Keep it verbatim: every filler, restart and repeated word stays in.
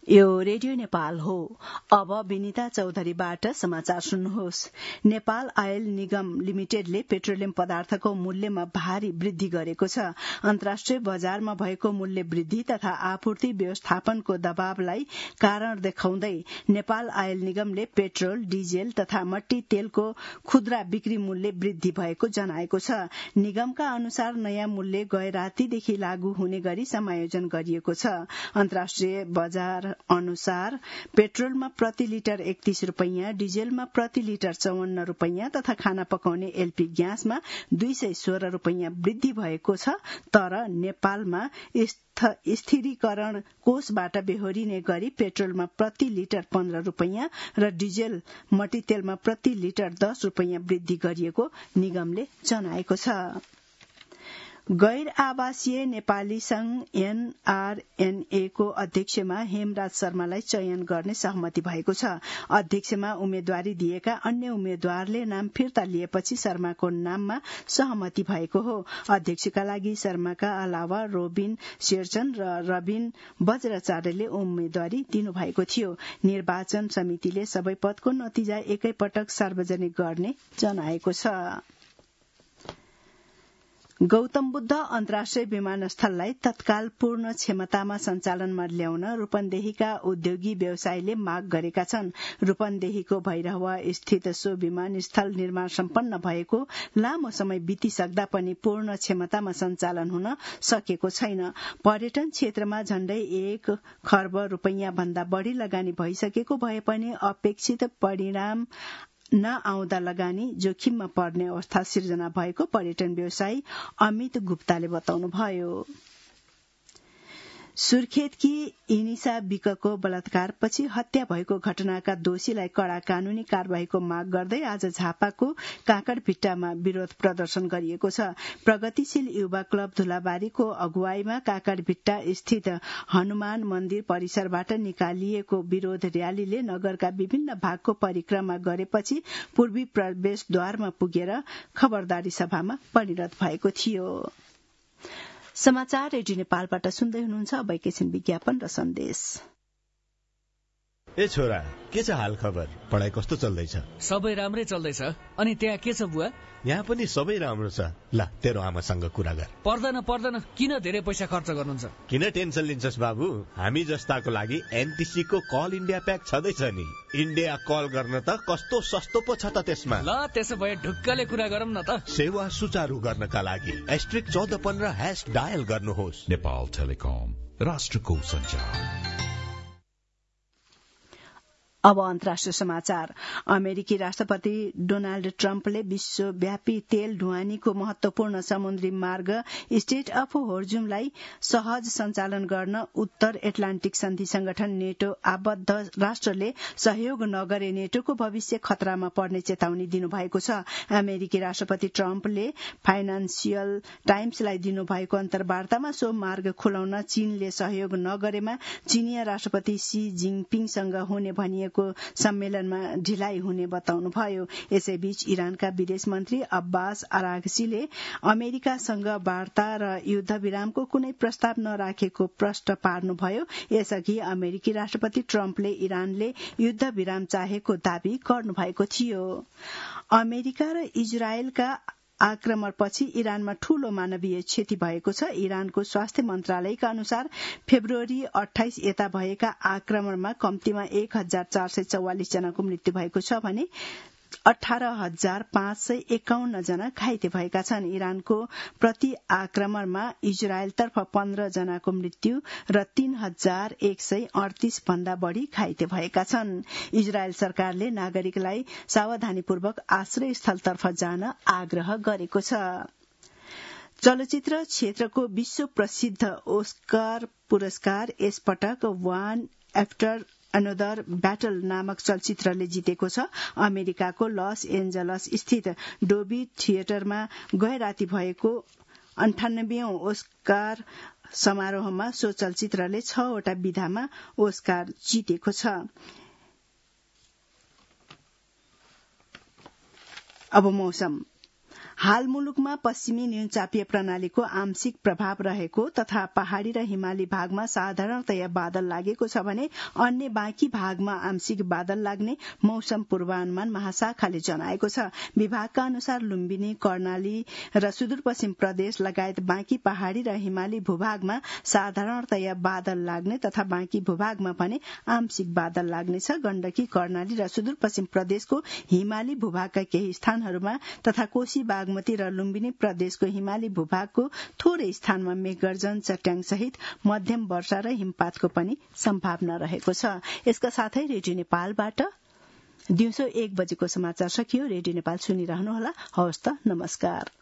यो रेडियो नेपाल हो। अब विनिता चौधरीबाट समाचार सुन्नुहोस्। नेपाल आयल निगम लिमिटेडले पेट्रोलियम पदार्थको मूल्यमा भारी वृद्धि गरेको छ। अन्तर्राष्ट्रिय बजारमा भएको मूल्य वृद्धि तथा आपूर्ति व्यवस्थापनको दबावलाई कारण देखाउँदै नेपाल आयल निगमले पेट्रोल, डिजेल तथा मट्टी तेलको खुद्रा बिक्री मूल्य वृद्धि भएको जनाएको छ। निगमका अनुसार नयाँ मूल्य गए रातीदेखि लागू हुने गरी समायोजन गरिएको छ। अन्तर्राष्ट्रिय बजार अनुसार पेट्रोलमा प्रति लिटर एकतीस रूपैयाँ, डिजेलमा प्रति लिटर चौवन्न रूपैयाँ तथा खाना पकाउने एलपी ग्यासमा दुई सय सोह्र रूपैयाँ वृद्धि भएको छ। तर नेपालमा स्थिरीकरण कोषबाट बेहोरिने गरी पेट्रोलमा प्रति लिटर पन्ध्र रूपैयाँ र डिजेल मट्टीतेलमा प्रति लिटर दस रूपैयाँ वृद्धि गरिएको निगमले जनाएको छ। गैर आवासीय नेपाली संघ एनआरएनए को अध्यक्षमा हेमराज शर्मालाई चयन गर्ने सहमति भएको छ। अध्यक्षमा उम्मेद्वारी दिएका अन्य उम्मेद्वारले नाम फिर्ता लिएपछि शर्माको नाममा सहमति भएको हो। अध्यक्षका लागि शर्माका अलावा रोबिन शेरचन र रबिन बज्राचार्यले उम्मेद्वारी दिनुभएको थियो। निर्वाचन समितिले सबै पदको नतिजा एकैपटक सार्वजनिक गर्ने जनाएको छ। गौतम बुद्ध अन्तर्राष्ट्रिय विमानस्थललाई तत्काल पूर्ण क्षमतामा सञ्चालनमा ल्याउन रूपन्देहीका उद्योगी व्यवसायीले माग गरेका छन्। रूपन्देहीको भैरहवा स्थित सो विमानस्थल निर्माण सम्पन्न भएको लामो समय बितिसक्दा पनि पूर्ण क्षमतामा सञ्चालन हुन सकेको छैन। पर्यटन क्षेत्रमा झण्डै एक खर्ब रूपैयाँ भन्दा बढ़ी लगानी भइसकेको भए पनि अपेक्षित परिणाम नआउँदा लगानी जोखिममा पर्ने अवस्था सिर्जना भएको पर्यटन व्यवसायी अमित गुप्ताले बताउनुभयो। सुर्खेतकी इनिसा विकको बलात्कारपछि हत्या भएको घटनाका दोषीलाई कड़ा कानूनी कार्यवाहीको माग गर्दै आज झापाको काकड़भिट्टामा विरोध प्रदर्शन गरिएको छ। प्रगतिशील युवा क्लब धुलाबारीको अगुवाईमा काकड़भिट्टा स्थित हनुमान मन्दिर परिसरबाट निकालिएको विरोध रयालीले नगरका विभिन्न भागको परिक्रमा गरेपछि पूर्वी प्रवेशद्वारमा पुगेर खबरदारी सभामा परिणत भएको थियो। समाचार रेडियो नेपालबाट सुन्दै हुनुहुन्छ। अब एकैछिन विज्ञापन र सन्देश। ए छोरा, के छ हाल खबर? पढाइ कस्तो चल्दैछ? सबै राम्रै चल्दैछ। अनि त्यहाँ के छ बुवा? यहाँ पनि सबै राम्रो छ। ल तेरो आमासँग कुरा गर। पर्दैन पर्दैन, किन धेरै पैसा खर्च गर्नुहुन्छ? किन टेन्सन लिन्छस् बाबु? हामी जस्ताको लागि एनटीसी को कल इन्डिया प्याक छँदैछ नि। इन्डिया कल गर्न त कस्तो सस्तो पो छ त त्यसमा। ल त्यसो भए ढुक्कले कुरा गरौँ न त। सेवा सुचारू गर्नका लागि एस्ट्रिक चौध पन्ध्र ह्याश डायल गर्नुहोस्। नेपाल टेलिकम, राष्ट्रको सञ्चार। अब अन्तर्राष्ट्रिय समाचार। अमेरिकी राष्ट्रपति डोनाल्ड ट्रम्पले विश्वव्यापी तेल ढुवानीको महत्वपूर्ण समुद्री मार्ग स्टेट अफ होर्जुमलाई सहज सञ्चालन गर्न उत्तर एटलान्टिक सन्धि संगठन नेटो आबद्ध राष्ट्रले सहयोग नगरे नेटोको भविष्य खतरामा पर्ने चेतावनी दिनुभएको छ। अमेरिकी राष्ट्रपति ट्रम्पले फाइनान्सियल टाइम्सलाई दिनुभएको अन्तर्वार्तामा सो मार्ग खुलाउन चीनले सहयोग नगरेमा चीनिया राष्ट्रपति सी जिङपिङसँग हुने भनिएको सम्मेलनमा ढिलाइ हुने बताउनुभयो। यसैबीच इरानका विदेश मन्त्री अब्बास अराघसीले अमेरिकासँग वार्ता र युद्ध विरामको कुनै प्रस्ताव नराखेको प्रश्न पार्नुभयो। यसअघि अमेरिकी राष्ट्रपति ट्रम्पले इरानले युद्ध विराम चाहेको दावी गर्नुभएको थियो। अमेरिका र इजरायलका आक्रमणपछि इरानमा ठूलो मानवीय क्षति भएको छ। इरानको स्वास्थ्य मन्त्रालयका अनुसार फेब्रुअरी अठाइस यता भएका आक्रमणमा कम्तीमा एक हजार चार सय चौवालिस जनाको मृत्यु भएको छ भने अठार हजार पाँच सय एकाउन्न जना घाइते भएका छन्। इरानको प्रति आक्रमणमा इजरायलतर्फ पन्ध्र जनाको मृत्यु र तीन हजार एक सय अडतीस भन्दा बढ़ी घाइते भएका छन्। इजरायल सरकारले नागरिकलाई सावधानीपूर्वक आश्रय स्थलतर्फ जान आग्रह गरेको छ। चलचित्र क्षेत्रको विश्व प्रसिद्ध ओस्कार पुरस्कार यसपटक वान आफ्टर अनदर ब्याटल नामक चलचित्रले जितेको छ। अमेरिकाको लस एन्जलस स्थित डोबी थिएटरमा गए राति भएको अन्ठानब्बेऔं ओस्कार समारोहमा सो चलचित्रले छवटा विधामा ओस्कार जितेको छ। अब मौसम। हाल मुलुकमा पश्चिमी न्यूनचापीय प्रणालीको आंशिक प्रभाव रहेको तथा पहाड़ी र हिमाली भागमा साधारणतया बादल लागेको छ भने अन्य बाँकी भागमा आंशिक बादल लाग्ने मौसम पूर्वानुमान महाशाखाले जनाएको छ। विभागका अनुसार लुम्बिनी, कर्णाली र सुदूरपश्चिम प्रदेश लगायत बाँकी पहाड़ी र हिमाली भूभागमा साधारणतया बादल लाग्ने तथा बाँकी भूभागमा भने आंशिक बादल लाग्नेछ। गण्डकी, कर्णाली र सुदूरपश्चिम प्रदेशको हिमाली भूभागका केही स्थानहरूमा तथा कोशी, बागमती र लुम्बिनी प्रदेशको हिमाली भूभागको थोरै स्थानमा मेघगर्जन, चट्याङ सहित मध्यम वर्षा र हिमपातको पनि सम्भावना रहेको छ। यसका साथै रेडियो नेपालबाट दिउँसो एक बजेको समाचार सकियो। रेडियो नेपाल सुनिरहनुहोला। हवस् त, नमस्कार।